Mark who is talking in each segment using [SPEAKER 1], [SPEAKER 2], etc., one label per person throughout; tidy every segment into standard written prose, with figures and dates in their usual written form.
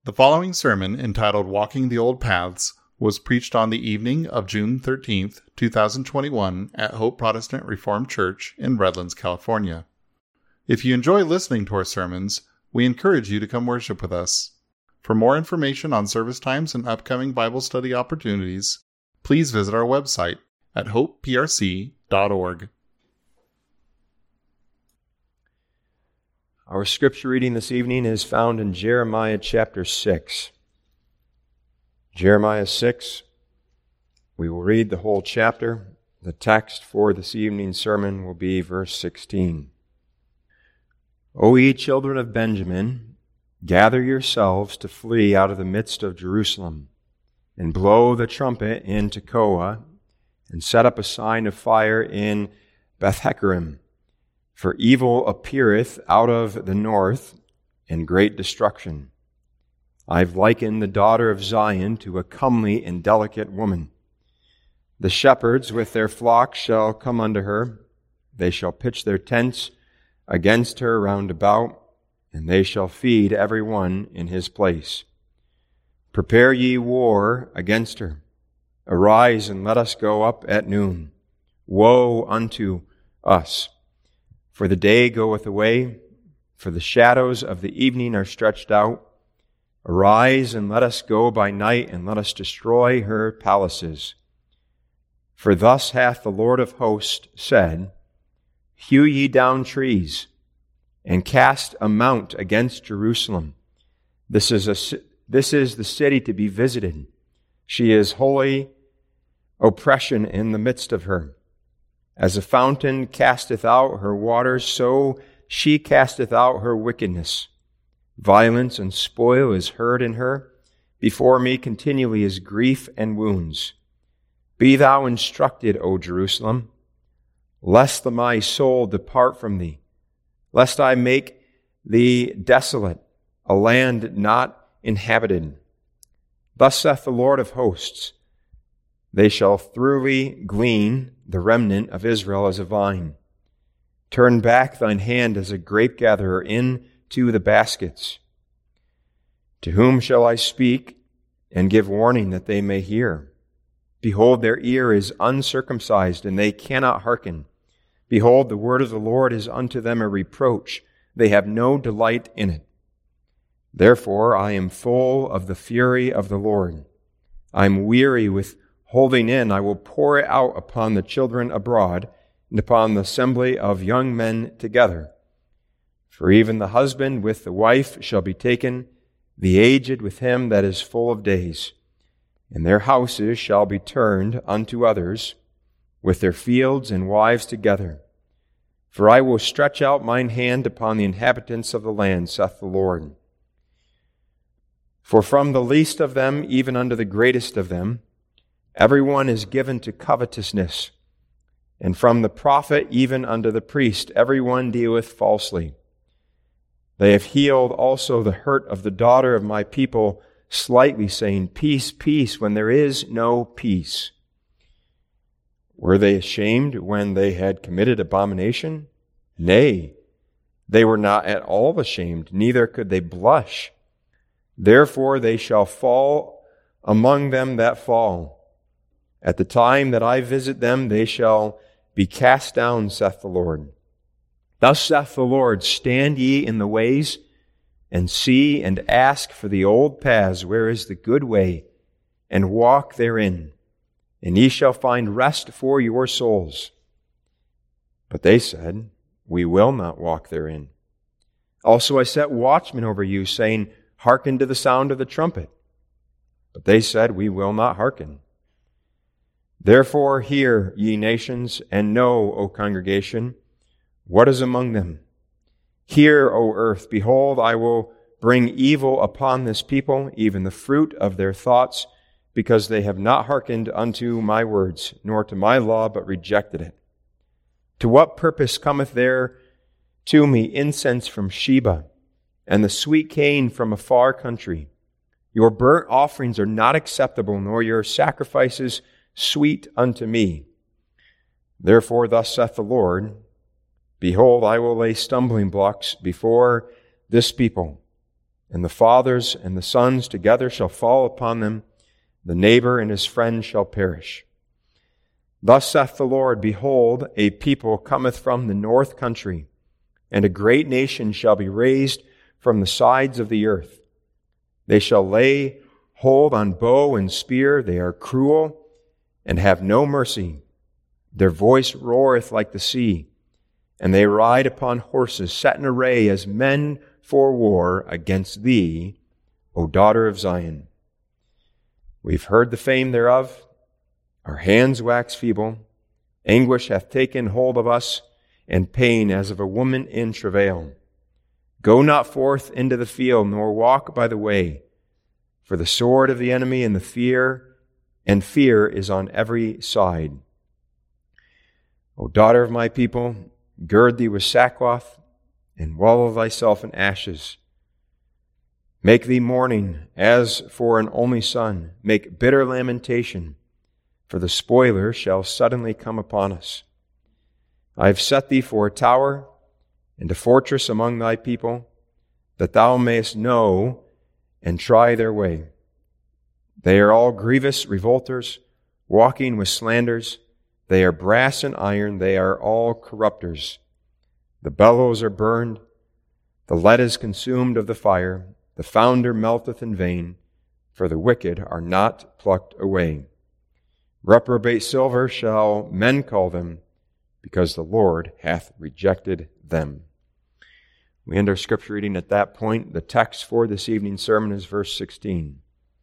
[SPEAKER 1] The following sermon, entitled Walking the Old Paths, was preached on the evening of June 13th, 2021 at Hope Protestant Reformed Church in Redlands, California. If you enjoy listening to our sermons, we encourage you to come worship with us. For more information on service times and upcoming Bible study opportunities, please visit our website at hopeprc.org.
[SPEAKER 2] Our scripture reading this evening is found in Jeremiah chapter 6. Jeremiah 6, we will read the whole chapter. The text for this evening's sermon will be verse 16. O ye children of Benjamin, gather yourselves to flee out of the midst of Jerusalem, and blow the trumpet in Tekoa, and set up a sign of fire in Beth-Haccherem. For evil appeareth out of the north, and great destruction. I've likened the daughter of Zion to a comely and delicate woman. The shepherds with their flocks shall come unto her. They shall pitch their tents against her round about, and they shall feed every one in his place. Prepare ye war against her. Arise, and let us go up at noon. Woe unto us! For the day goeth away, for the shadows of the evening are stretched out. Arise, and let us go by night, and let us destroy her palaces. For thus hath the Lord of hosts said, Hew ye down trees, and cast a mount against Jerusalem. This is the city to be visited. She is holy oppression in the midst of her. As a fountain casteth out her waters, so she casteth out her wickedness. Violence and spoil is heard in her. Before me continually is grief and wounds. Be thou instructed, O Jerusalem, lest my soul depart from thee, lest I make thee desolate, a land not inhabited. Thus saith the Lord of hosts, they shall thoroughly glean the remnant of Israel as a vine. Turn back thine hand as a grape gatherer into the baskets. To whom shall I speak and give warning that they may hear? Behold, their ear is uncircumcised, and they cannot hearken. Behold, the word of the Lord is unto them a reproach. They have no delight in it. Therefore I am full of the fury of the Lord. I am weary with holding in. I will pour it out upon the children abroad, and upon the assembly of young men together. For even the husband with the wife shall be taken, the aged with him that is full of days. And their houses shall be turned unto others, with their fields and wives together. For I will stretch out mine hand upon the inhabitants of the land, saith the Lord. For from the least of them, even unto the greatest of them, everyone is given to covetousness, and from the prophet even unto the priest, everyone dealeth falsely. They have healed also the hurt of the daughter of my people slightly, saying, Peace, peace, when there is no peace. Were they ashamed when they had committed abomination? Nay, they were not at all ashamed, neither could they blush. Therefore they shall fall among them that fall. At the time that I visit them, they shall be cast down, saith the Lord. Thus saith the Lord, stand ye in the ways, and see and ask for the old paths, where is the good way, and walk therein, and ye shall find rest for your souls. But they said, we will not walk therein. Also I set watchmen over you, saying, hearken to the sound of the trumpet. But they said, we will not hearken. Therefore hear, ye nations, and know, O congregation, what is among them. Hear, O earth, behold, I will bring evil upon this people, even the fruit of their thoughts, because they have not hearkened unto my words, nor to my law, but rejected it. To what purpose cometh there to me incense from Sheba, and the sweet cane from a far country? Your burnt offerings are not acceptable, nor your sacrifices sweet unto me. Therefore thus saith the Lord, Behold, I will lay stumbling blocks before this people, and the fathers and the sons together shall fall upon them. The neighbor and his friend shall perish. Thus saith the Lord, behold, a people cometh from the north country, and a great nation shall be raised from the sides of the earth. They shall lay hold on bow and spear. They are cruel and have no mercy. Their voice roareth like the sea, and they ride upon horses set in array as men for war against thee, O daughter of Zion. We've heard the fame thereof. Our hands wax feeble. Anguish hath taken hold of us, and pain as of a woman in travail. Go not forth into the field, nor walk by the way, for the sword of the enemy and fear is on every side. O daughter of my people, gird thee with sackcloth, and wallow thyself in ashes. Make thee mourning as for an only son. Make bitter lamentation, for the spoiler shall suddenly come upon us. I have set thee for a tower and a fortress among thy people, that thou mayest know and try their way. They are all grievous revolters, walking with slanders. They are brass and iron, they are all corrupters. The bellows are burned, the lead is consumed of the fire, the founder melteth in vain, for the wicked are not plucked away. Reprobate silver shall men call them, because the Lord hath rejected them. We end our scripture reading at that point. The text for this evening's sermon is verse 16.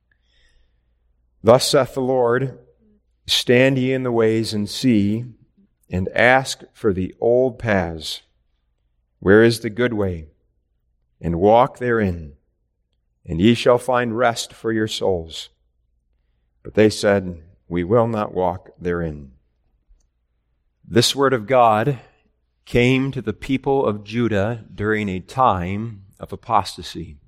[SPEAKER 2] Thus saith the Lord, stand ye in the ways and see, and ask for the old paths. Where is the good way? And walk therein, and ye shall find rest for your souls. But they said, we will not walk therein. This word of God came to the people of Judah during a time of apostasy.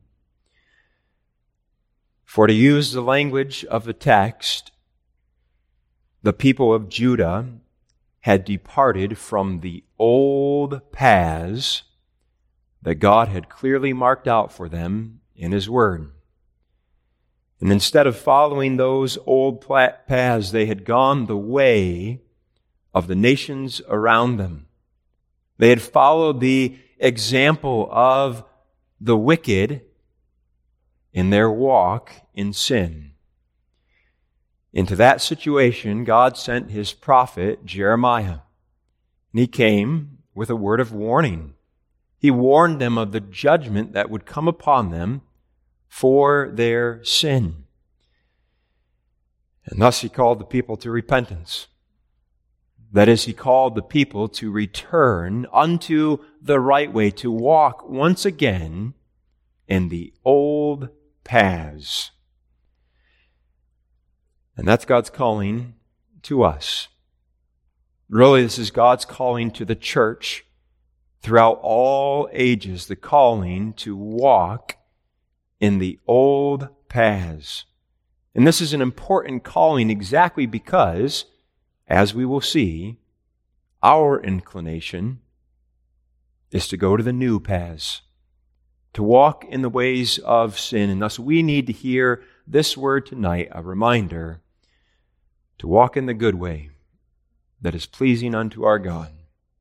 [SPEAKER 2] For to use the language of the text, the people of Judah had departed from the old paths that God had clearly marked out for them in His Word. And instead of following those old paths, they had gone the way of the nations around them. They had followed the example of the wicked in their walk in sin. Into that situation, God sent His prophet, Jeremiah. And he came with a word of warning. He warned them of the judgment that would come upon them for their sin. And thus he called the people to repentance. That is, he called the people to return unto the right way, to walk once again in the old paths. And that's God's calling to us. Really, this is God's calling to the church throughout all ages, the calling to walk in the old paths. And this is an important calling exactly because, as we will see, our inclination is to go to the new paths, to walk in the ways of sin. And thus we need to hear this word tonight, a reminder to walk in the good way that is pleasing unto our God.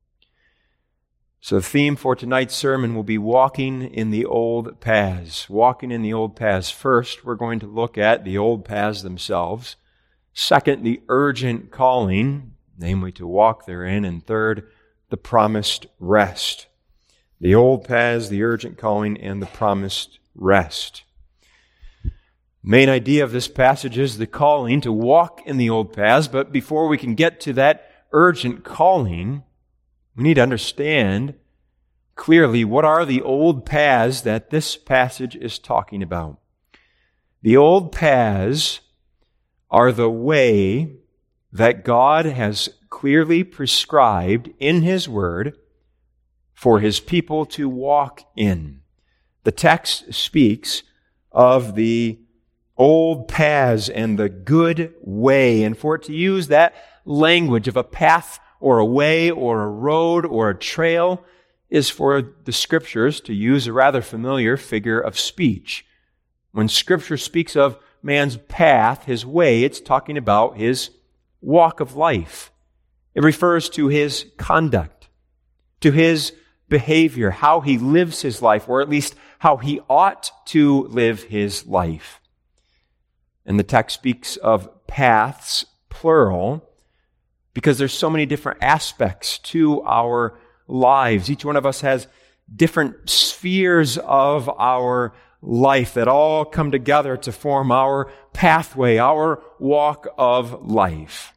[SPEAKER 2] So the theme for tonight's sermon will be walking in the old paths. Walking in the old paths. First, we're going to look at the old paths themselves. Second, the urgent calling, namely to walk therein. And third, the promised rest. The old paths, the urgent calling, and the promised rest. Main idea of this passage is the calling to walk in the old paths. But before we can get to that urgent calling, we need to understand clearly what are the old paths that this passage is talking about. The old paths are the way that God has clearly prescribed in His Word for His people to walk in. The text speaks of the old paths and the good way, and for it to use that language of a path or a way or a road or a trail is for the Scriptures to use a rather familiar figure of speech. When Scripture speaks of man's path, his way, it's talking about his walk of life. It refers to his conduct, to his behavior, how he lives his life, or at least how he ought to live his life. And the text speaks of paths, plural, because there's so many different aspects to our lives. Each one of us has different spheres of our life that all come together to form our pathway, our walk of life.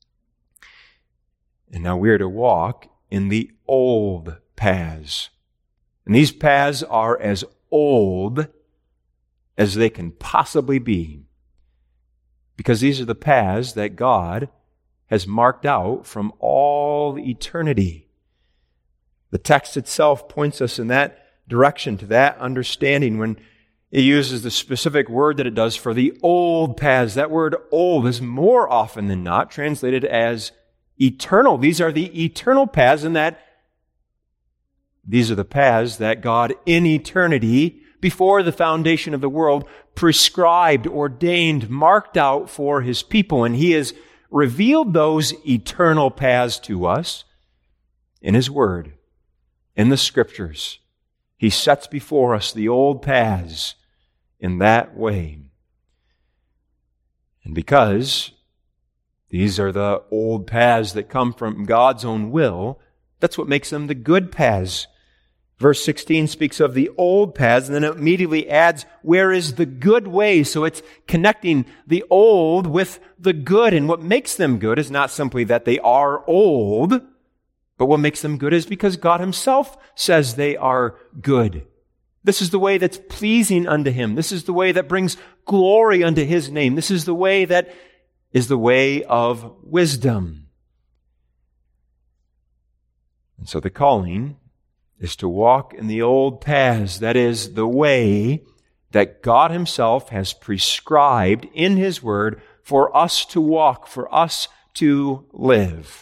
[SPEAKER 2] And now we're to walk in the old paths. And these paths are as old as they can possibly be, because these are the paths that God has marked out from all eternity. The text itself points us in that direction, to that understanding, when it uses the specific word that it does for the old paths. That word old is more often than not translated as eternal. These are the eternal paths, and that these are the paths that God in eternity, before the foundation of the world, prescribed, ordained, marked out for His people. And He has revealed those eternal paths to us in His Word, in the Scriptures. He sets before us the old paths in that way. And because these are the old paths that come from God's own will, that's what makes them the good paths. Verse 16 speaks of the old paths, and then it immediately adds, where is the good way? So it's connecting the old with the good. And what makes them good is not simply that they are old, but what makes them good is because God Himself says they are good. This is the way that's pleasing unto Him. This is the way that brings glory unto His name. This is the way that is the way of wisdom. And so the calling is to walk in the old paths. That is the way that God Himself has prescribed in His Word for us to walk, for us to live.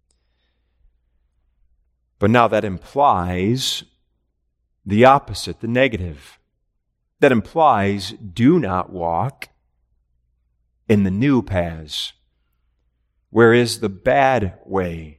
[SPEAKER 2] But now that implies the opposite, the negative. That implies do not walk in the new paths. Where is the bad way?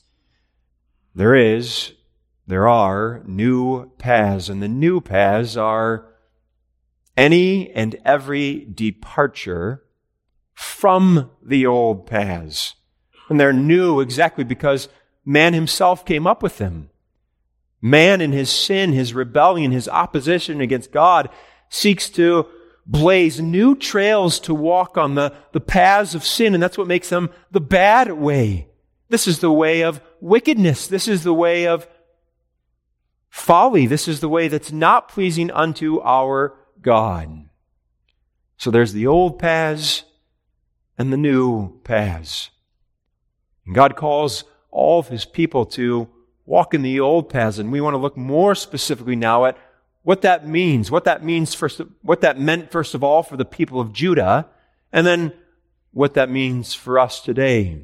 [SPEAKER 2] There are new paths, and the new paths are any and every departure from the old paths. And they're new exactly because man himself came up with them. Man in his sin, his rebellion, his opposition against God seeks to blaze new trails to walk on the paths of sin, and that's what makes them the bad way. This is the way of wickedness. This is the way of folly. This is the way that's not pleasing unto our God. So there's the old paths and the new paths. And God calls all of His people to walk in the old paths, and we want to look more specifically now at what that means. What that meant first of all for the people of Judah, and then what that means for us today.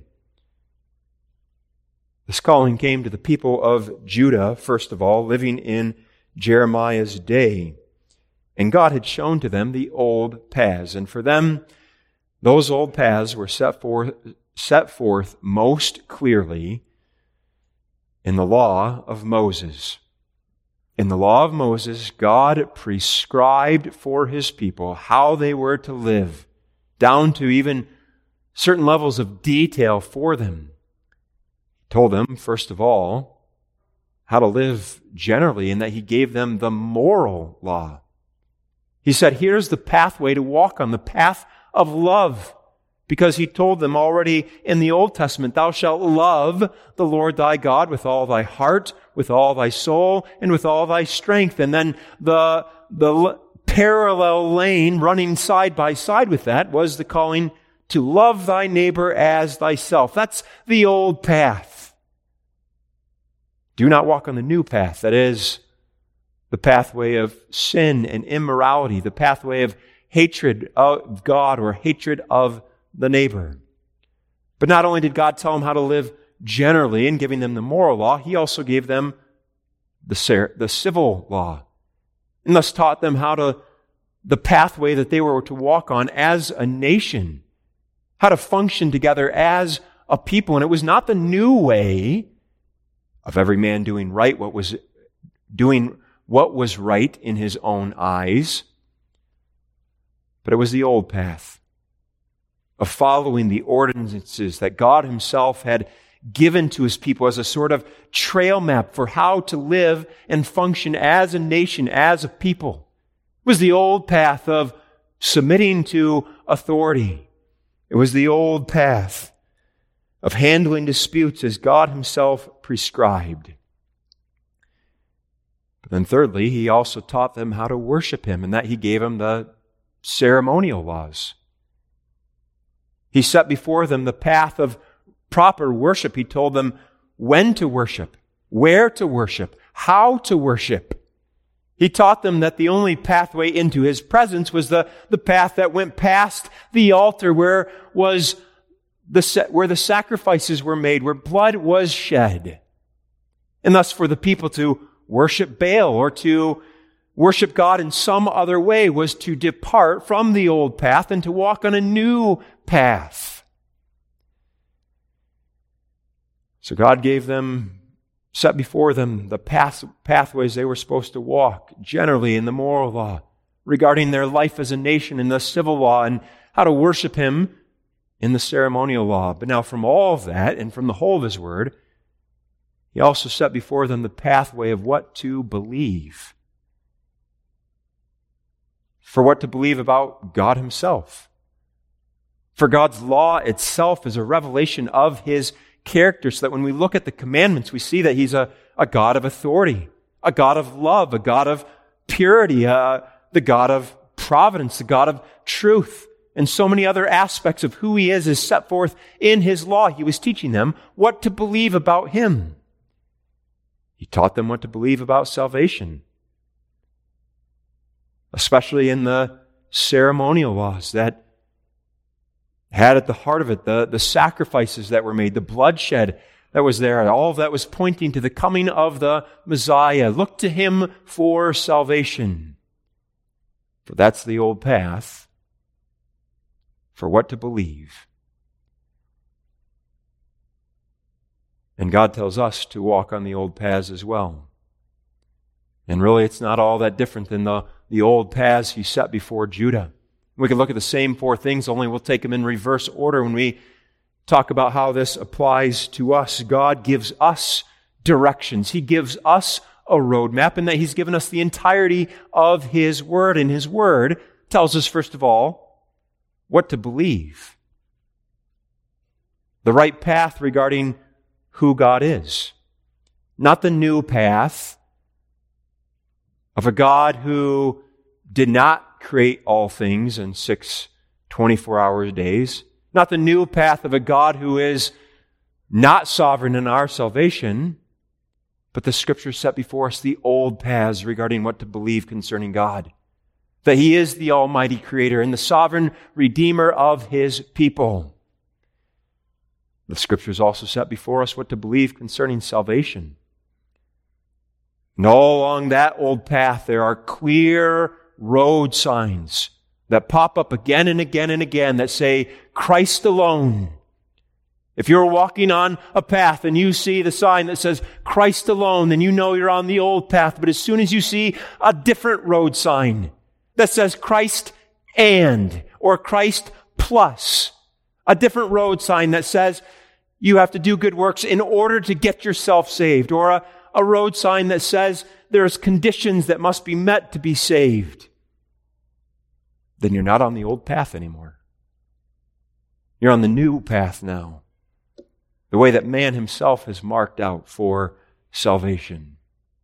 [SPEAKER 2] This calling came to the people of Judah, first of all, living in Jeremiah's day. And God had shown to them the old paths. And for them, those old paths were set forth most clearly in the law of Moses. In the law of Moses, God prescribed for His people how they were to live, down to even certain levels of detail for them. Told them, first of all, how to live generally, and that He gave them the moral law. He said, here's the pathway to walk on, the path of love. Because He told them already in the Old Testament, thou shalt love the Lord thy God with all thy heart, with all thy soul, and with all thy strength. And then the parallel lane running side by side with that was the calling to love thy neighbor as thyself. That's the old path. Do not walk on the new path. That is the pathway of sin and immorality, the pathway of hatred of God or hatred of the neighbor. But not only did God tell them how to live generally in giving them the moral law, He also gave them the civil law, and thus taught them the pathway that they were to walk on as a nation, how to function together as a people. And it was not the new way of every man doing what was right in his own eyes, but it was the old path of following the ordinances that God himself had given to his people as a sort of trail map for how to live and function as a nation, as a people. It was the old path of submitting to authority. It was the old path of handling disputes as God himself prescribed. But then thirdly, he also taught them how to worship him, and that he gave them the ceremonial laws. He set before them the path of proper worship. He told them when to worship, where to worship, how to worship. He taught them that the only pathway into his presence was the path that went past the altar where the sacrifices were made, where blood was shed. And thus for the people to worship Baal or to worship God in some other way was to depart from the old path and to walk on a new path. So God set before them the pathways they were supposed to walk, generally in the moral law, regarding their life as a nation in the civil law, and how to worship him in the ceremonial law. But now from all of that, and from the whole of his word, he also set before them the pathway of what to believe. For what to believe about God himself. For God's law itself is a revelation of his character, so that when we look at the commandments, we see that he's a God of authority, a God of love, a God of purity, the God of providence, the God of truth, and so many other aspects of who he is set forth in his law. He was teaching them what to believe about him. He taught them what to believe about salvation, especially in the ceremonial laws that had at the heart of it the sacrifices that were made, the bloodshed that was there. All of that was pointing to the coming of the Messiah. Look to him for salvation. For that's the old path for what to believe. And God tells us to walk on the old paths as well. And really, it's not all that different than the old paths he set before Judah. We can look at the same four things, only we'll take them in reverse order when we talk about how this applies to us. God gives us directions. He gives us a roadmap, and that he's given us the entirety of his word. And his word tells us, first of all, what to believe. The right path regarding who God is. Not the new path of a God who did not create all things in 6 24-hour days. Not the new path of a God who is not sovereign in our salvation, but the Scriptures set before us the old paths regarding what to believe concerning God. That he is the Almighty Creator and the sovereign Redeemer of his people. The Scriptures also set before us what to believe concerning salvation. And all along that old path, there are clear road signs that pop up again and again and again that say, Christ alone. If you're walking on a path and you see the sign that says Christ alone, then you know you're on the old path. But as soon as you see a different road sign that says Christ and, or Christ plus, a different road sign that says you have to do good works in order to get yourself saved, or a road sign that says there's conditions that must be met to be saved, then you're not on the old path anymore. You're on the new path now. The way that man himself has marked out for salvation.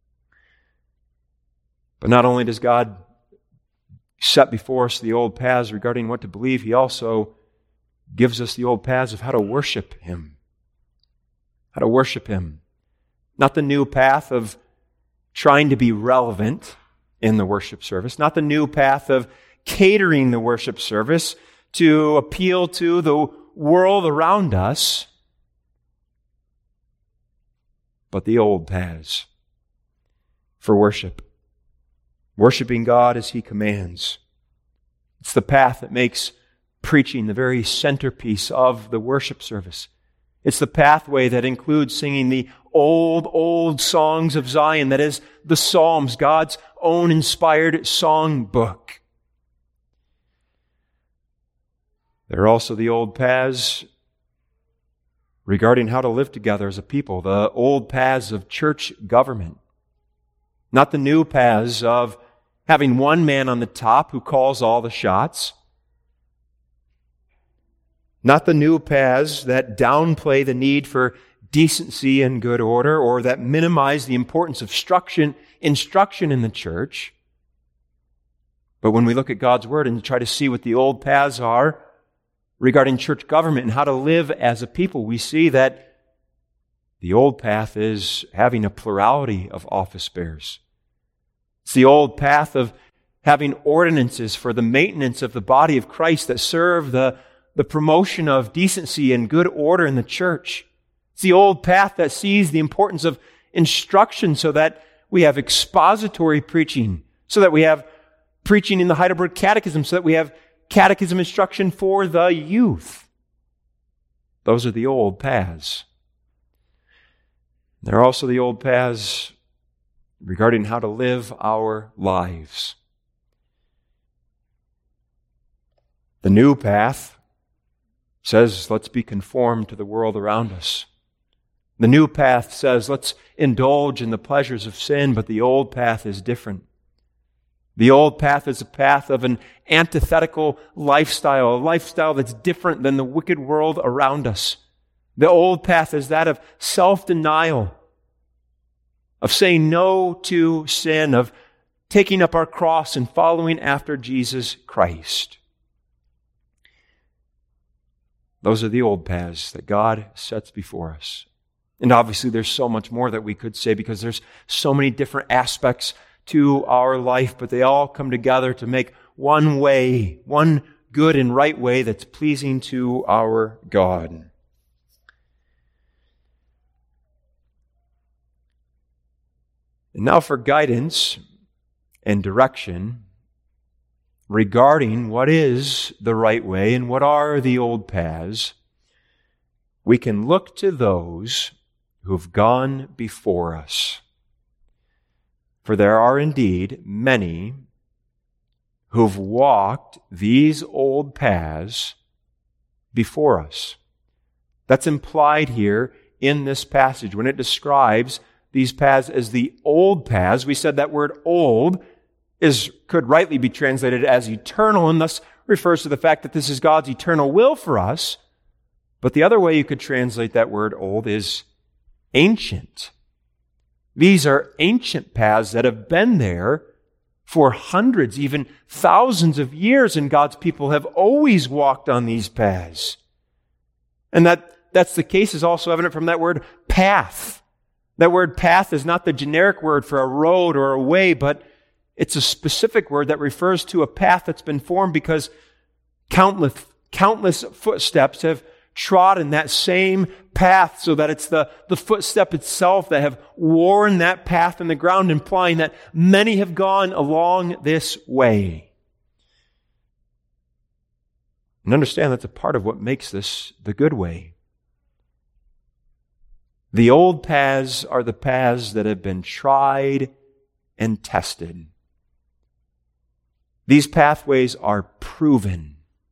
[SPEAKER 2] But not only does God set before us the old paths regarding what to believe, he also gives us the old paths of how to worship him. How to worship him. Not the new path of trying to be relevant in the worship service. Not the new path of catering the worship service to appeal to the world around us, but the old paths. for worship. Worshiping God as He commands. It's the path that makes preaching the very centerpiece of the worship service. It's the pathway that includes singing the old songs of Zion, that is, the Psalms, God's own inspired song book. There are also the old paths regarding how to live together as a people, the old paths of church government, not the new paths of having one man on the top who calls all the shots, not the new paths that downplay the need for decency and good order, or that minimize the importance of instruction in the church. But when we look at God's Word and try to see what the old paths are regarding church government and how to live as a people, we see that the old path is having a plurality of office bearers. It's the old path of having ordinances for the maintenance of the body of Christ that serve the promotion of decency and good order in the church. It's the old path that sees the importance of instruction so that we have expository preaching, so that we have preaching in the Heidelberg Catechism, so that we have catechism instruction for the youth. Those are the old paths. There are also the old paths regarding how to live our lives. The new path says, let's be conformed to the world around us. The new path says, let's indulge in the pleasures of sin, but the old path is different. The old path is a path of an antithetical lifestyle, a lifestyle that's different than the wicked world around us. The old path is that of self-denial, of saying no to sin, of taking up our cross and following after Jesus Christ. Those are the old paths that God sets before us. And obviously there's so much more that we could say because there's so many different aspects to our life, but they all come together to make one way, one good and right way that's pleasing to our God. And now for guidance and direction regarding what is the right way and what are the old paths, we can look to those who've gone before us. For there are indeed many who've walked these old paths before us. That's implied here in this passage. When it describes these paths as the old paths, we said that word old could rightly be translated as eternal, and thus refers to the fact that this is God's eternal will for us. But the other way you could translate that word old is ancient. These are ancient paths that have been there for hundreds, even thousands of years, and God's people have always walked on these paths. And that's the case is also evident from that word path. That word path is not the generic word for a road or a way, but it's a specific word that refers to a path that's been formed because countless footsteps have trodden that same path, so that it's the footstep itself that have worn that path in the ground, implying that many have gone along this way. And understand that's a part of what makes this the good way. The old paths are the paths that have been tried and tested. These pathways are proven.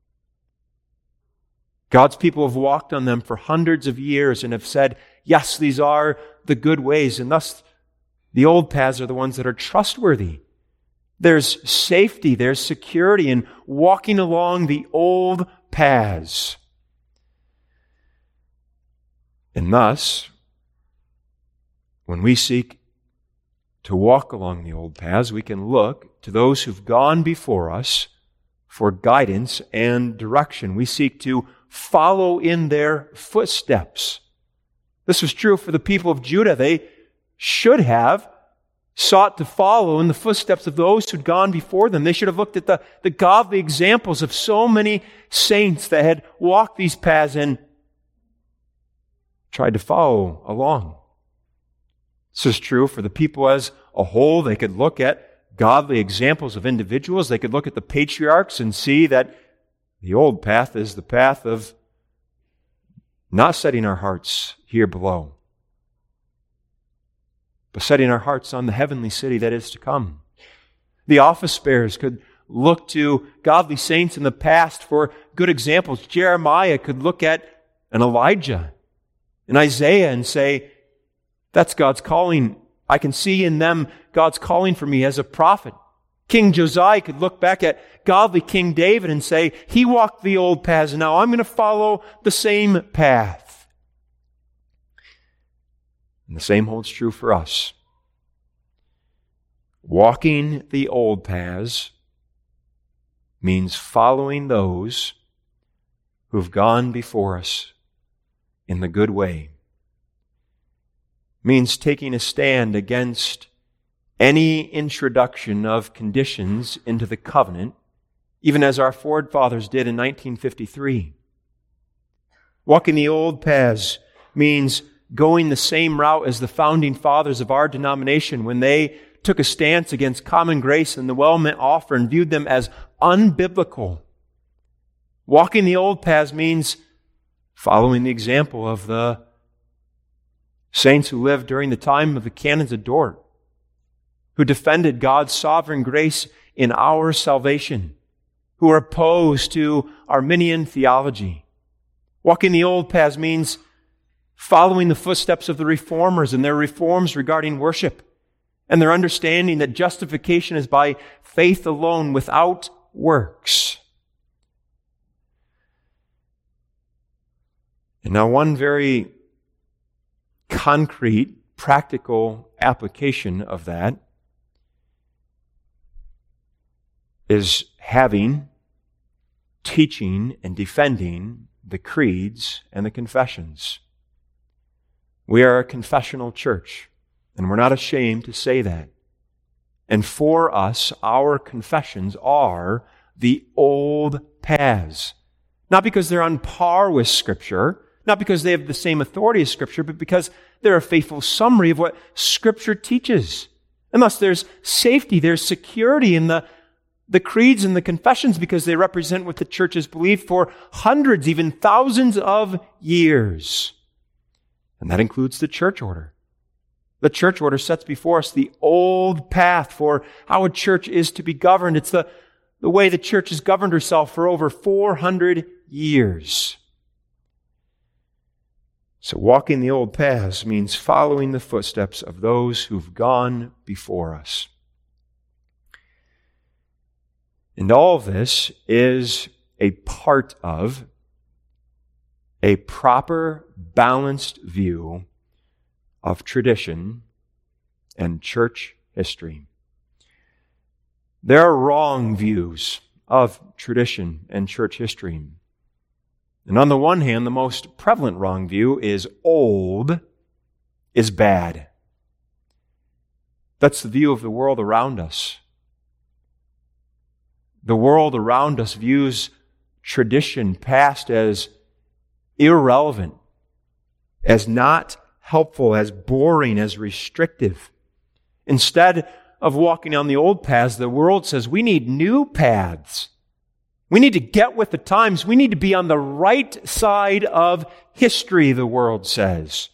[SPEAKER 2] God's people have walked on them for hundreds of years and have said, yes, these are the good ways, and thus the old paths are the ones that are trustworthy. There's safety, there's security in walking along the old paths. And thus, when we seek to walk along the old paths, we can look to those who've gone before us for guidance and direction. We seek to follow in their footsteps. This was true for the people of Judah. They should have sought to follow in the footsteps of those who'd gone before them. They should have looked at the godly examples of so many saints that had walked these paths and tried to follow along. This is true for the people as a whole. They could look at godly examples of individuals. They could look at the patriarchs and see that the old path is the path of not setting our hearts here below, but setting our hearts on the heavenly city that is to come. The office bearers could look to godly saints in the past for good examples. Jeremiah could look at an Elijah and Isaiah and say, that's God's calling. I can see in them God's calling for me as a prophet. King Josiah could look back at godly King David and say, he walked the old paths, and now I'm going to follow the same path. And the same holds true for us. Walking the old paths means following those who've gone before us in the good way. Means taking a stand against any introduction of conditions into the covenant, even as our forefathers did in 1953. Walking the old paths means going the same route as the founding fathers of our denomination when they took a stance against common grace and the well-meant offer and viewed them as unbiblical. Walking the old paths means following the example of the saints who lived during the time of the canons of Dort, who defended God's sovereign grace in our salvation, who are opposed to Arminian theology. Walking the old paths means following the footsteps of the reformers and their reforms regarding worship and their understanding that justification is by faith alone without works. And now one very concrete, practical application of that is having, teaching, and defending the creeds and the confessions. We are a confessional church, and we're not ashamed to say that. And for us, our confessions are the old paths. Not because they're on par with Scripture, not because they have the same authority as Scripture, but because they're a faithful summary of what Scripture teaches. And thus there's safety, there's security in the creeds and the confessions because they represent what the church has believed for hundreds, even thousands of years. And that includes the church order. The church order sets before us the old path for how a church is to be governed. It's the way the church has governed herself for over 400 years. So walking the old paths means following the footsteps of those who've gone before us. And all of this is a part of a proper, balanced view of tradition and church history. There are wrong views of tradition and church history. And on the one hand, the most prevalent wrong view is old is bad. That's the view of the world around us. The world around us views tradition past as irrelevant, as not helpful, as boring, as restrictive. Instead of walking on the old paths, the world says we need new paths. We need to get with the times. We need to be on the right side of history, the world says.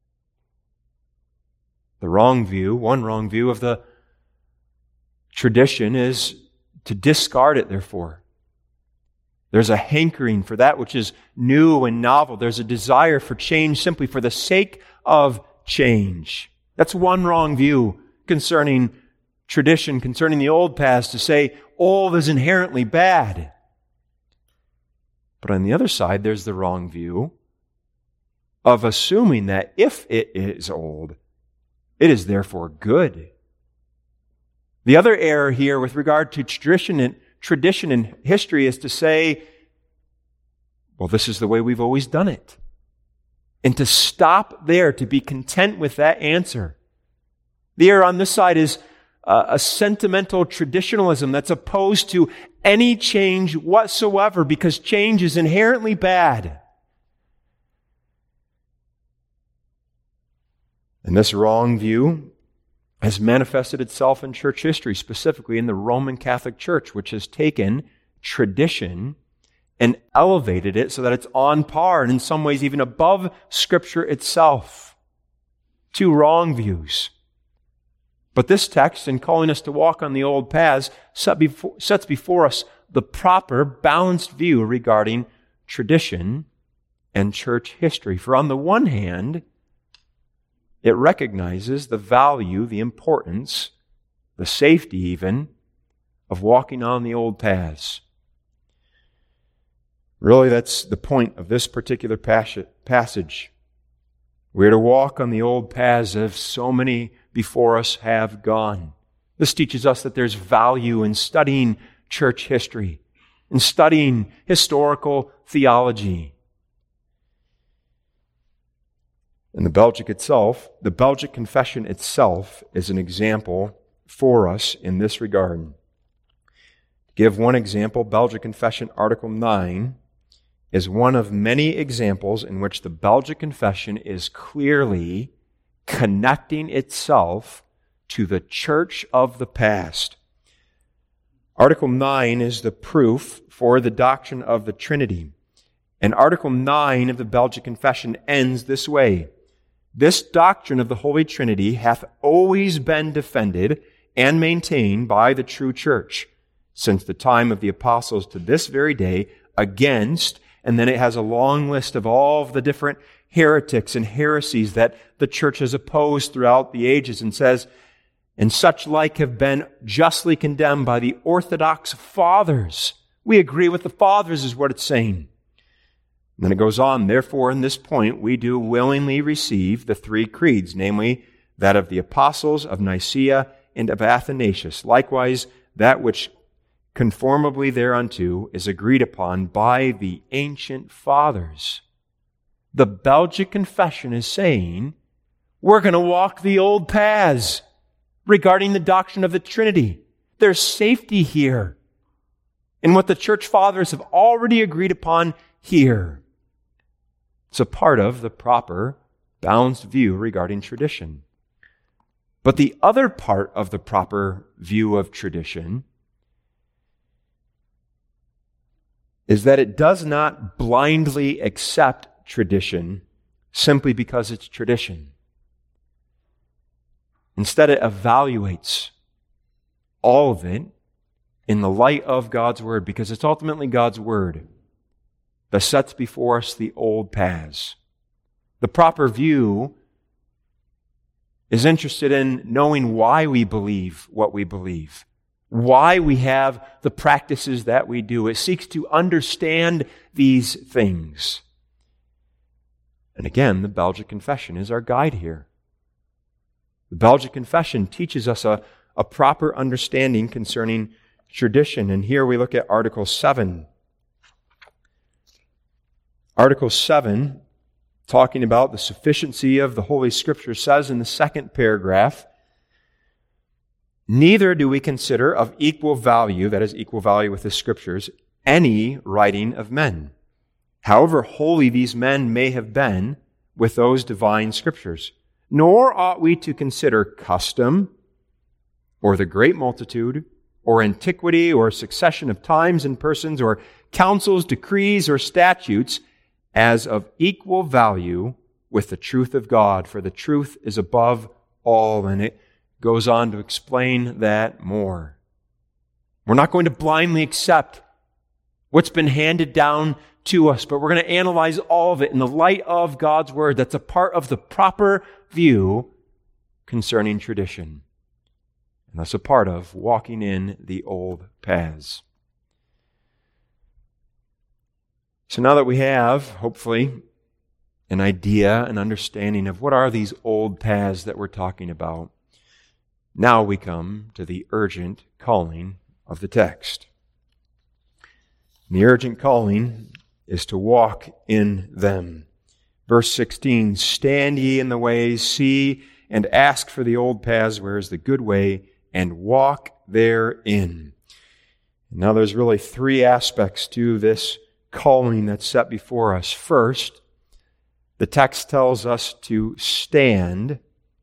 [SPEAKER 2] The wrong view, one wrong view of the tradition is to discard it, therefore. There's a hankering for that which is new and novel. There's a desire for change simply for the sake of change. That's one wrong view concerning tradition, concerning the old paths, to say old is inherently bad. But on the other side, there's the wrong view of assuming that if it is old, it is therefore good. The other error here with regard to tradition and history is to say, well, this is the way we've always done it. And to stop there, to be content with that answer. The error on this side is a sentimental traditionalism that's opposed to any change whatsoever because change is inherently bad. And this wrong view has manifested itself in church history, specifically in the Roman Catholic Church, which has taken tradition and elevated it so that it's on par and in some ways even above Scripture itself. Two wrong views. But this text, in calling us to walk on the old paths, sets before us the proper, balanced view regarding tradition and church history. For on the one hand, it recognizes the value, the importance, the safety even, of walking on the old paths. Really, that's the point of this particular passage. We're to walk on the old paths as so many before us have gone. This teaches us that there's value in studying church history, in studying historical theology. And the Belgic Confession itself is an example for us in this regard. To give one example, Belgic Confession Article 9 is one of many examples in which the Belgic Confession is clearly connecting itself to the church of the past. Article 9 is the proof for the doctrine of the Trinity. And Article 9 of the Belgic Confession ends this way. This doctrine of the Holy Trinity hath always been defended and maintained by the true church, since the time of the apostles to this very day, against, and then it has a long list of all of the different heretics and heresies that the church has opposed throughout the ages, and says, and such like have been justly condemned by the Orthodox Fathers. We agree with the Fathers is what it's saying. And then it goes on, therefore, in this point, we do willingly receive the three creeds, namely that of the apostles, of Nicaea, and of Athanasius. Likewise, that which conformably thereunto is agreed upon by the ancient fathers. The Belgic Confession is saying, we're going to walk the old paths regarding the doctrine of the Trinity. There's safety here in what the church fathers have already agreed upon here. It's a part of the proper, balanced view regarding tradition. But the other part of the proper view of tradition is that it does not blindly accept tradition simply because it's tradition. Instead, it evaluates all of it in the light of God's Word, because it's ultimately God's Word that sets before us the old paths. The proper view is interested in knowing why we believe what we believe, why we have the practices that we do. It seeks to understand these things. And again, the Belgic Confession is our guide here. The Belgic Confession teaches us a proper understanding concerning tradition. And here we look at Article 7. Article 7, talking about the sufficiency of the Holy Scripture, says in the second paragraph, neither do we consider of equal value, that is, equal value with the Scriptures, any writing of men, however holy these men may have been with those divine Scriptures. Nor ought we to consider custom, or the great multitude, or antiquity, or succession of times and persons, or councils, decrees, or statutes, as of equal value with the truth of God, for the truth is above all. And it goes on to explain that more. We're not going to blindly accept what's been handed down to us, but we're going to analyze all of it in the light of God's Word. That's a part of the proper view concerning tradition. And that's a part of walking in the old paths. So now that we have, hopefully, an idea, an understanding of what are these old paths that we're talking about, now we come to the urgent calling of the text. And the urgent calling is to walk in them. Verse 16, stand ye in the ways, see and ask for the old paths, where is the good way, and walk therein. Now there's really three aspects to this calling that's set before us. First, the text tells us to stand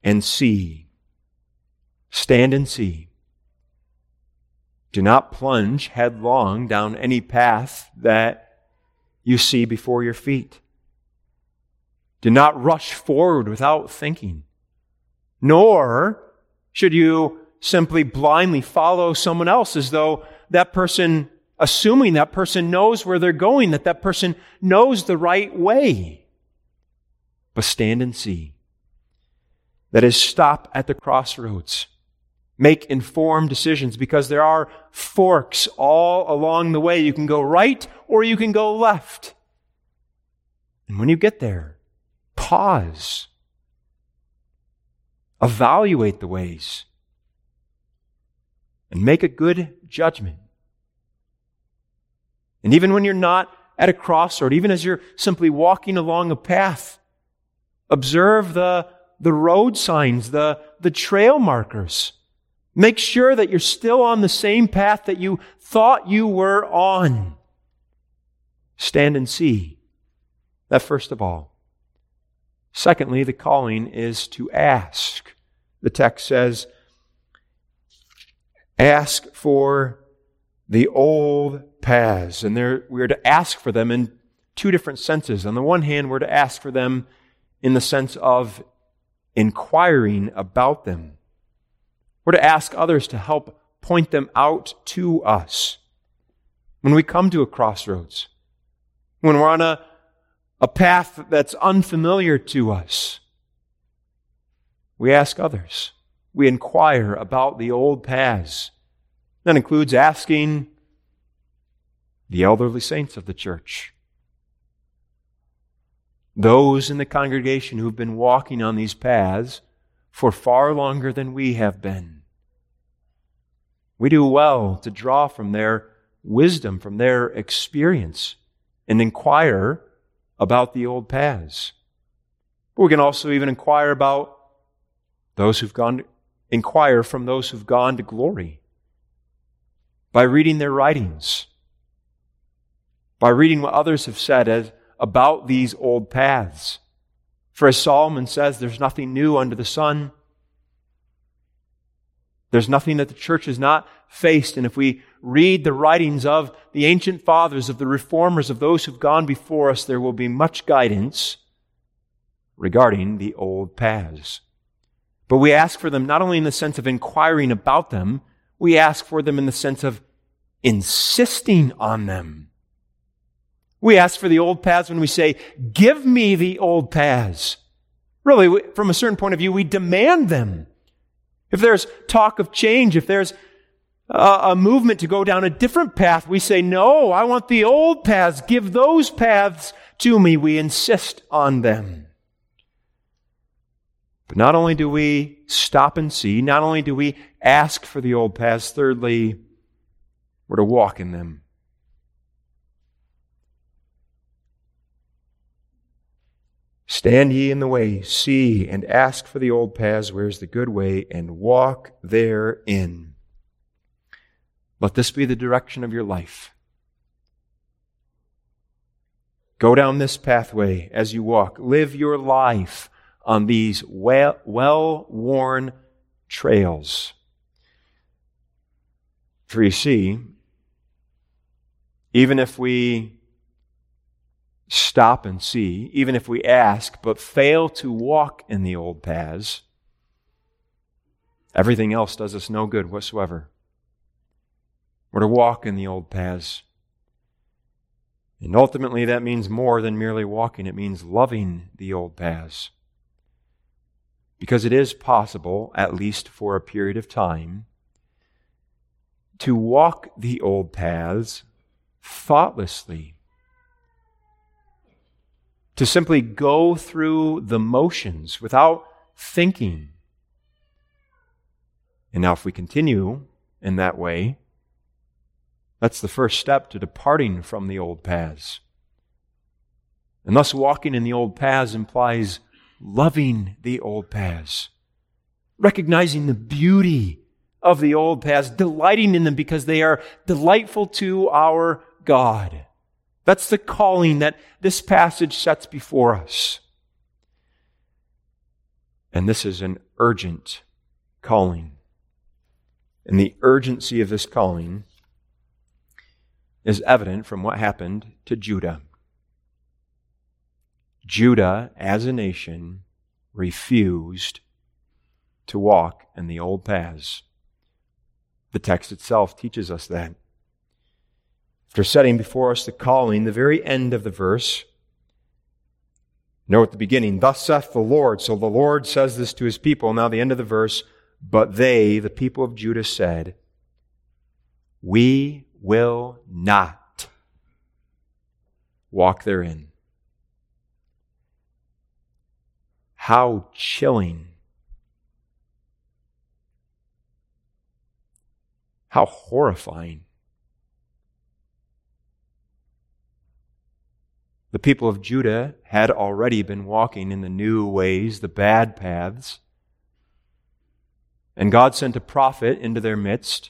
[SPEAKER 2] and see. Stand and see. Do not plunge headlong down any path that you see before your feet. Do not rush forward without thinking. Nor should you simply blindly follow someone else as though that person, assuming that person knows where they're going, that person knows the right way. But stand and see. That is, stop at the crossroads. Make informed decisions, because there are forks all along the way. You can go right or you can go left. And when you get there, pause. Evaluate the ways. And make a good judgment. And even when you're not at a crossroad, even as you're simply walking along a path, observe the road signs, the trail markers. Make sure that you're still on the same path that you thought you were on. Stand and see. That first of all. Secondly, the calling is to ask. The text says, ask for the old paths. And we're to ask for them in two different senses. On the one hand, we're to ask for them in the sense of inquiring about them. We're to ask others to help point them out to us. When we come to a crossroads, when we're on a path that's unfamiliar to us, we ask others. We inquire about the old paths. That includes asking the elderly saints of the church, those in the congregation who've been walking on these paths for far longer than we have been. We do well to draw from their wisdom, from their experience, and inquire about the old paths. But we can also even inquire about those who've inquire from those who've gone to glory by reading their writings, by reading what others have said about these old paths. For as Solomon says, there's nothing new under the sun. There's nothing that the church has not faced. And if we read the writings of the ancient fathers, of the reformers, of those who've gone before us, there will be much guidance regarding the old paths. But we ask for them not only in the sense of inquiring about them, we ask for them in the sense of insisting on them. We ask for the old paths when we say, give me the old paths. Really, from a certain point of view, we demand them. If there's talk of change, if there's a movement to go down a different path, we say, no, I want the old paths. Give those paths to me. We insist on them. But not only do we stop and see, not only do we ask for the old paths, thirdly, we're to walk in them. Stand ye in the way, see, and ask for the old paths, where is the good way, and walk therein. Let this be the direction of your life. Go down this pathway as you walk. Live your life on these well-worn trails. For you see, even if we stop and see, even if we ask, but fail to walk in the old paths, everything else does us no good whatsoever. We're to walk in the old paths. And ultimately that means more than merely walking. It means loving the old paths. Because it is possible, at least for a period of time, to walk the old paths thoughtlessly. To simply go through the motions without thinking. And now if we continue in that way, that's the first step to departing from the old paths. And thus walking in the old paths implies loving the old paths, recognizing the beauty of the old paths, delighting in them because they are delightful to our God. That's the calling that this passage sets before us. And this is an urgent calling. And the urgency of this calling is evident from what happened to Judah. Judah, as a nation, refused to walk in the old paths. The text itself teaches us that. After setting before us the calling, the very end of the verse, note at the beginning, thus saith the Lord. So the Lord says this to His people. Now the end of the verse, but they, the people of Judah, said, we will not walk therein. How chilling. How horrifying. The people of Judah had already been walking in the new ways, the bad paths. And God sent a prophet into their midst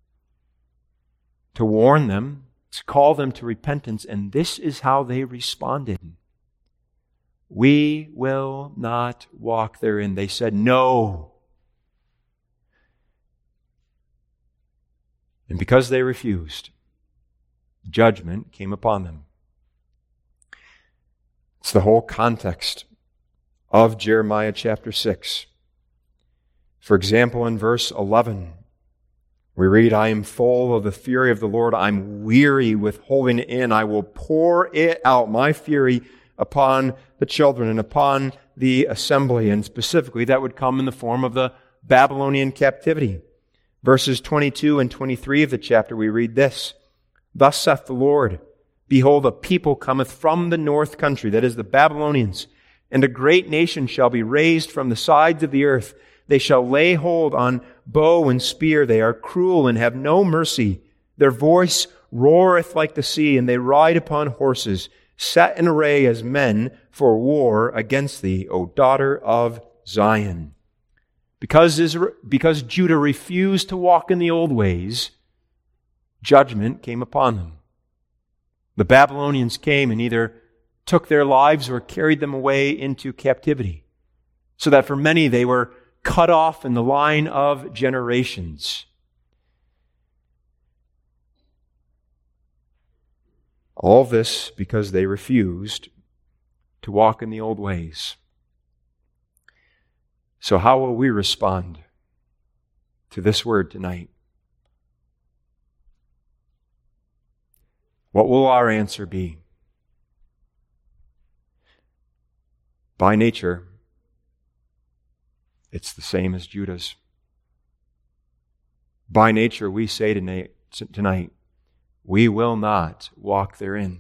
[SPEAKER 2] to warn them, to call them to repentance, and this is how they responded. We will not walk therein. They said, no. And because they refused, judgment came upon them. It's the whole context of Jeremiah chapter 6. For example, in verse 11, we read, I am full of the fury of the Lord. I'm weary with holding it in. I will pour it out, my fury, upon the children and upon the assembly. And specifically, that would come in the form of the Babylonian captivity. Verses 22 and 23 of the chapter, we read this. Thus saith the Lord, behold, a people cometh from the north country, that is the Babylonians, and a great nation shall be raised from the sides of the earth. They shall lay hold on bow and spear. They are cruel and have no mercy. Their voice roareth like the sea, and they ride upon horses, set in array as men for war against thee, O daughter of Zion. Because Judah refused to walk in the old ways, judgment came upon them. The Babylonians came and either took their lives or carried them away into captivity, so that for many they were cut off in the line of generations. All this because they refused to walk in the old ways. So how will we respond to this word tonight? What will our answer be? By nature, it's the same as Judah's. By nature, we say tonight, we will not walk therein.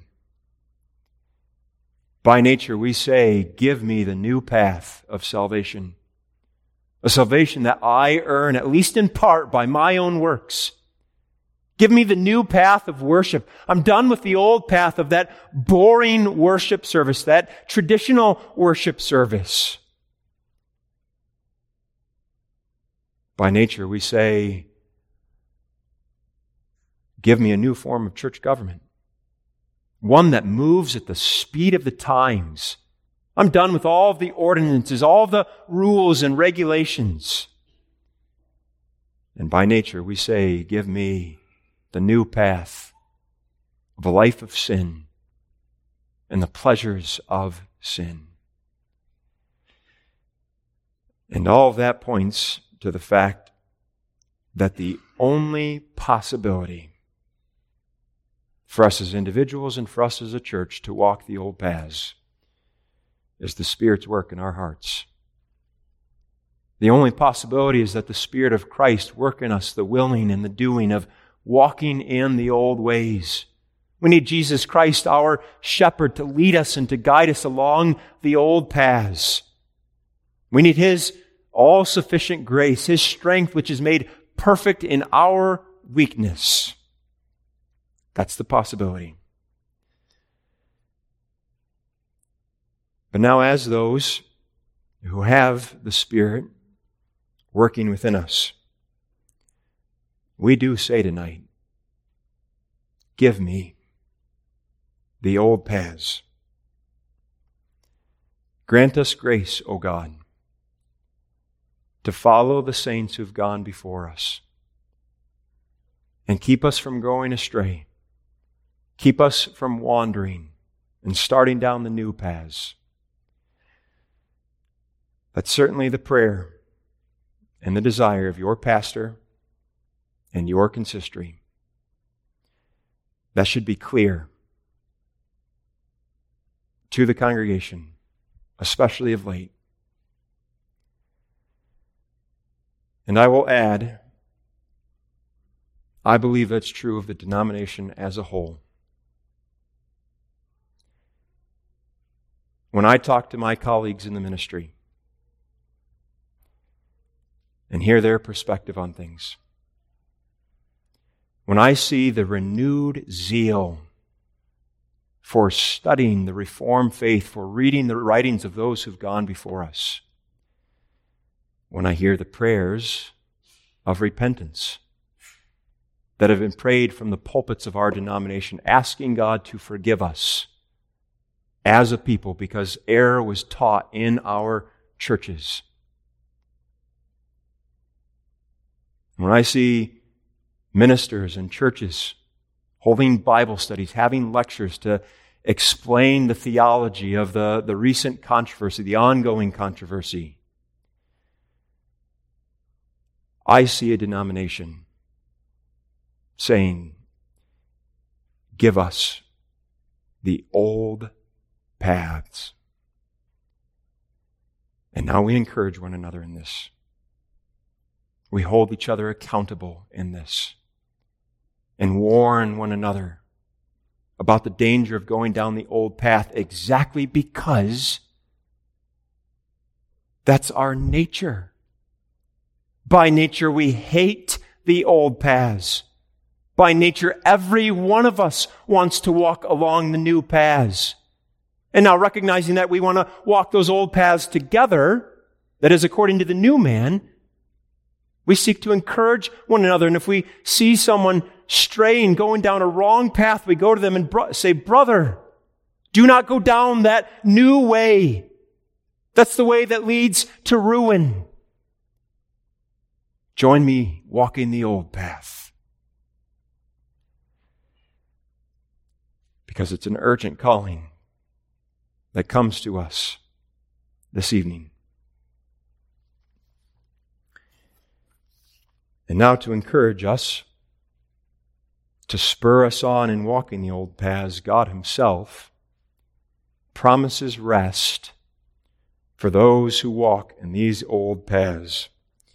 [SPEAKER 2] By nature, we say, give me the new path of salvation. A salvation that I earn, at least in part, by my own works. Give me the new path of worship. I'm done with the old path of that boring worship service, that traditional worship service. By nature, we say, give me a new form of church government. One that moves at the speed of the times. I'm done with all of the ordinances, all of the rules and regulations. And by nature, we say, give me the new path of a life of sin and the pleasures of sin. And all of that points to the fact that the only possibility for us as individuals and for us as a church to walk the old paths is the Spirit's work in our hearts. The only possibility is that the Spirit of Christ work in us the willing and the doing of walking in the old ways. We need Jesus Christ, our shepherd, to lead us and to guide us along the old paths. We need His all-sufficient grace, His strength, which is made perfect in our weakness. That's the possibility. But now, as those who have the Spirit working within us, we do say tonight, give me the old paths. Grant us grace, O God, to follow the saints who've gone before us and keep us from going astray. Keep us from wandering and starting down the new paths. That's certainly the prayer and the desire of your pastor and your consistory. That should be clear to the congregation, especially of late. And I will add, I believe that's true of the denomination as a whole. When I talk to my colleagues in the ministry and hear their perspective on things, when I see the renewed zeal for studying the Reformed faith, for reading the writings of those who've gone before us, when I hear the prayers of repentance that have been prayed from the pulpits of our denomination, asking God to forgive us as a people because error was taught in our churches. When I see ministers and churches holding Bible studies, having lectures to explain the theology of the recent controversy, the ongoing controversy, I see a denomination saying, give us the old paths. And now we encourage one another in this. We hold each other accountable in this and warn one another about the danger of going down the old path exactly because that's our nature. By nature, we hate the old paths. By nature, every one of us wants to walk along the new paths. And now recognizing that we want to walk those old paths together, that is according to the new man, we seek to encourage one another. And if we see someone straying, going down a wrong path, we go to them and say, brother, do not go down that new way. That's the way that leads to ruin. Join me walking the old path. Because it's an urgent calling that comes to us this evening. And now to encourage us, to spur us on in walking the old paths, God Himself promises rest for those who walk in these old paths.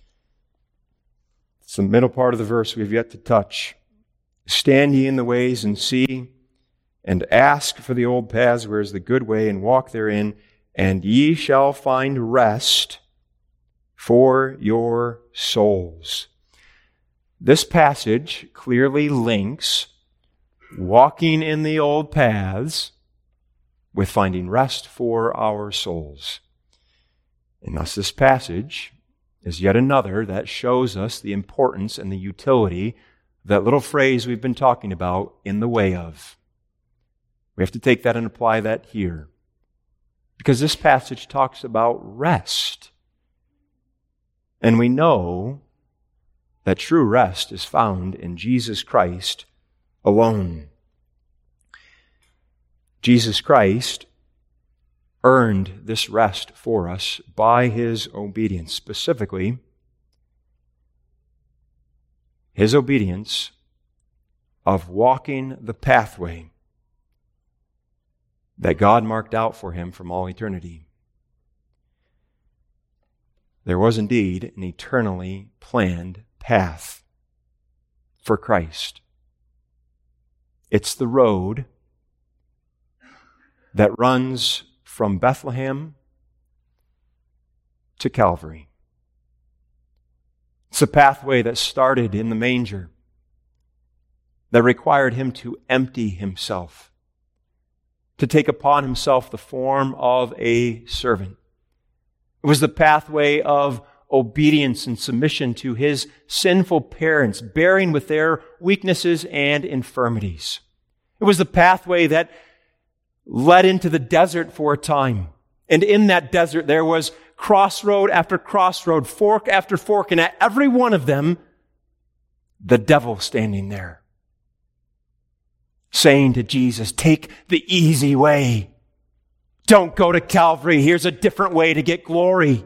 [SPEAKER 2] It's the middle part of the verse we've yet to touch. Stand ye in the ways and see, and ask for the old paths where is the good way, and walk therein, and ye shall find rest for your souls. This passage clearly links walking in the old paths with finding rest for our souls. And thus this passage is yet another that shows us the importance and the utility of that little phrase we've been talking about, in the way of. We have to take that and apply that here. Because this passage talks about rest. And we know that true rest is found in Jesus Christ alone. Jesus Christ earned this rest for us by His obedience. Specifically, His obedience of walking the pathway that God marked out for Him from all eternity. There was indeed an eternally planned path for Christ. It's the road that runs from Bethlehem to Calvary. It's a pathway that started in the manger, that required Him to empty Himself, to take upon Himself the form of a servant. It was the pathway of obedience and submission to His sinful parents, bearing with their weaknesses and infirmities. It was the pathway that led into the desert for a time. And in that desert there was crossroad after crossroad, fork after fork, and at every one of them, the devil standing there, saying to Jesus, take the easy way. Don't go to Calvary. Here's a different way to get glory.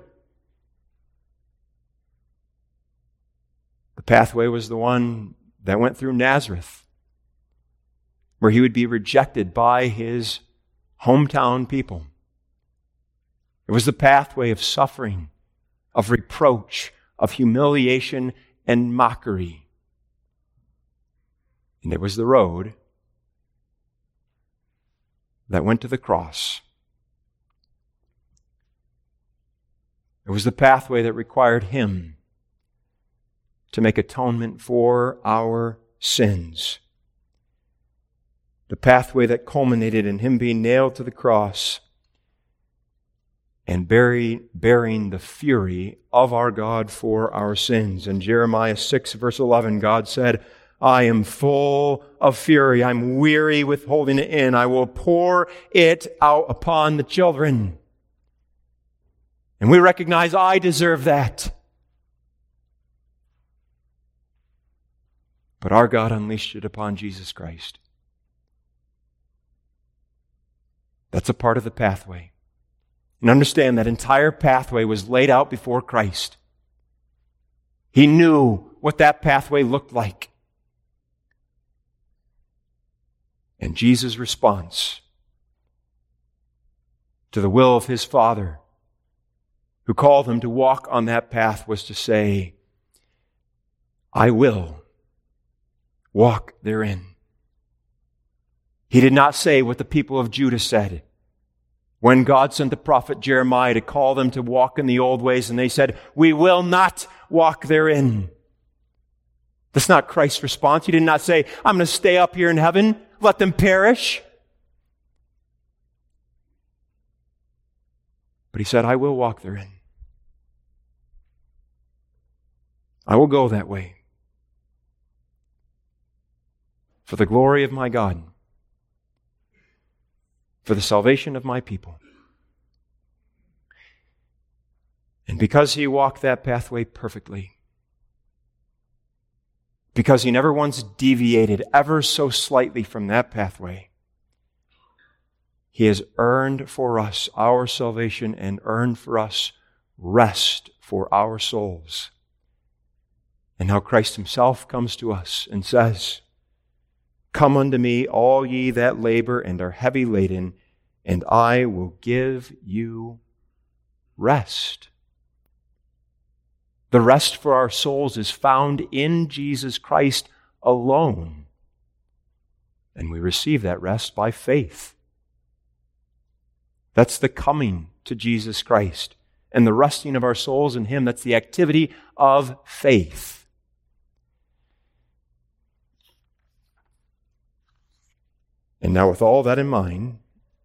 [SPEAKER 2] The pathway was the one that went through Nazareth, where he would be rejected by his hometown people. It was the pathway of suffering, of reproach, of humiliation and mockery. And it was the road that went to the cross. It was the pathway that required him to make atonement for our sins. The pathway that culminated in him being nailed to the cross and bearing the fury of our God for our sins. In Jeremiah 6, verse 11, God said, I am full of fury. I'm weary with holding it in. I will pour it out upon the children. And we recognize I deserve that. But our God unleashed it upon Jesus Christ. That's a part of the pathway. And understand that entire pathway was laid out before Christ. He knew what that pathway looked like. And Jesus' response to the will of his Father, who called him to walk on that path, was to say, I will walk therein. He did not say what the people of Judah said when God sent the prophet Jeremiah to call them to walk in the old ways, and they said, we will not walk therein. That's not Christ's response. He did not say, I'm going to stay up here in heaven, let them perish. But he said, I will walk therein. I will go that way for the glory of my God, for the salvation of my people. And because he walked that pathway perfectly, because he never once deviated ever so slightly from that pathway, he has earned for us our salvation and earned for us rest for our souls. And now Christ himself comes to us and says, come unto me, all ye that labor and are heavy laden, and I will give you rest. The rest for our souls is found in Jesus Christ alone. And we receive that rest by faith. That's the coming to Jesus Christ. And the resting of our souls in him, that's the activity of faith. And now with all that in mind,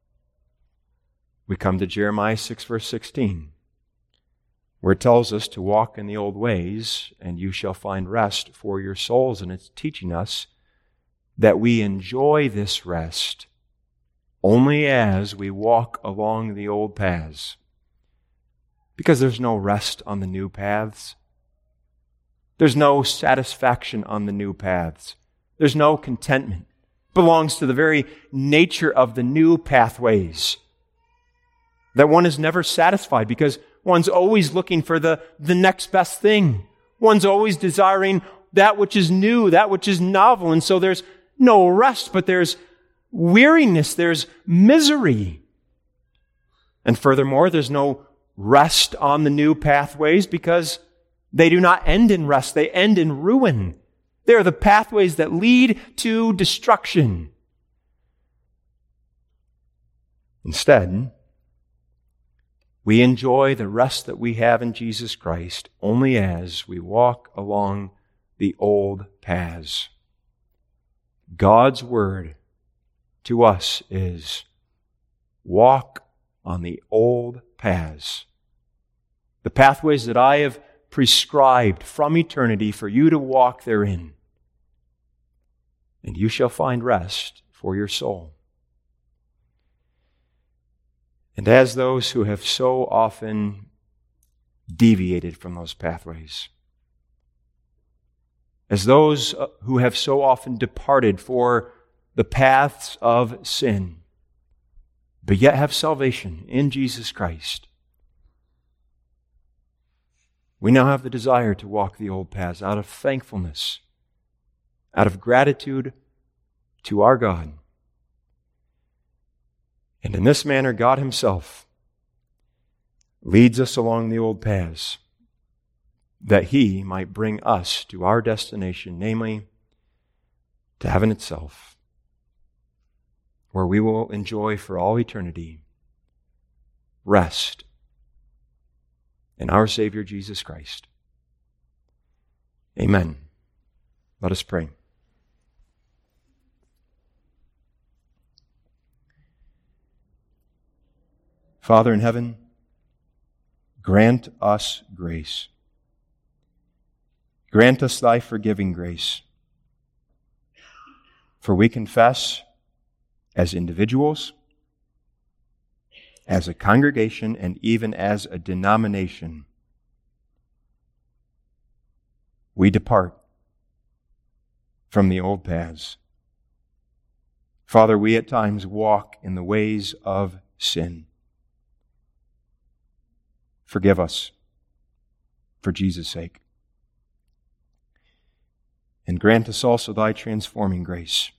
[SPEAKER 2] we come to Jeremiah 6, verse 16, where it tells us to walk in the old ways, and you shall find rest for your souls. And it's teaching us that we enjoy this rest only as we walk along the old paths. Because there's no rest on the new paths. There's no satisfaction on the new paths. There's no contentment. Belongs to the very nature of the new pathways. That one is never satisfied because one's always looking for the next best thing. One's always desiring that which is new, that which is novel. And so there's no rest, but there's weariness, there's misery. And furthermore, there's no rest on the new pathways because they do not end in rest, they end in ruin. They are the pathways that lead to destruction. Instead, we enjoy the rest that we have in Jesus Christ only as we walk along the old paths. God's word to us is, walk on the old paths. The pathways that I have prescribed from eternity for you to walk therein. And you shall find rest for your soul. And as those who have so often deviated from those pathways. As those who have so often departed for the paths of sin, but yet have salvation in Jesus Christ, we now have the desire to walk the old paths out of thankfulness, out of gratitude to our God. And in this manner, God Himself leads us along the old paths, that He might bring us to our destination, namely to heaven itself, where we will enjoy for all eternity rest in our Savior Jesus Christ. Amen. Let us pray. Father in heaven, grant us grace. Grant us Thy forgiving grace. For we confess as individuals, as a congregation, and even as a denomination, we depart from the old paths. Father, we at times walk in the ways of sin. Forgive us for Jesus' sake. And grant us also Thy transforming grace.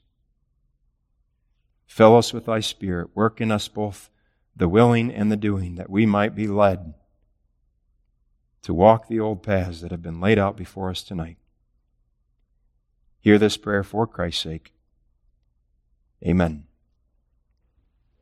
[SPEAKER 2] Fill us with Thy Spirit. Work in us both the willing and the doing, that we might be led to walk the old paths that have been laid out before us tonight. Hear this prayer for Christ's sake. Amen.